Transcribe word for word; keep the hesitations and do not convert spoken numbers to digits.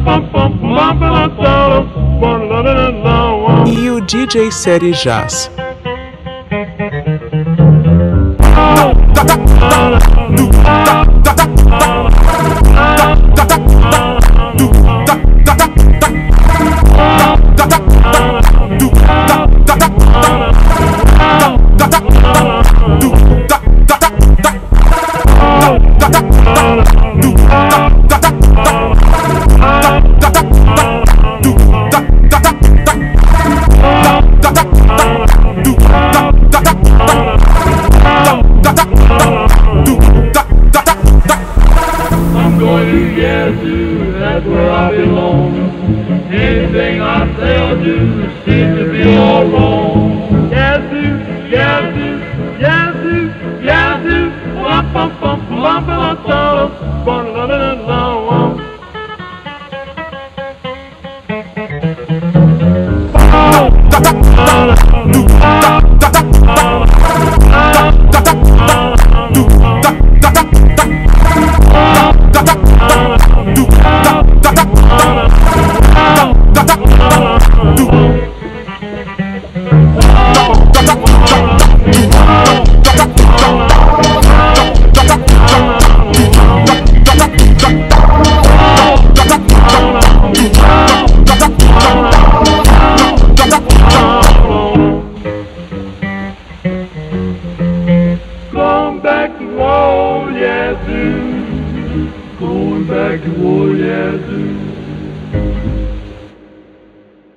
E o D J Série Jazz. That's where I belong. Anything I say or do seems to be all wrong. Yazoo, yazoo, yazoo, yazoo, wop, wop, wop, wop, wop, wop.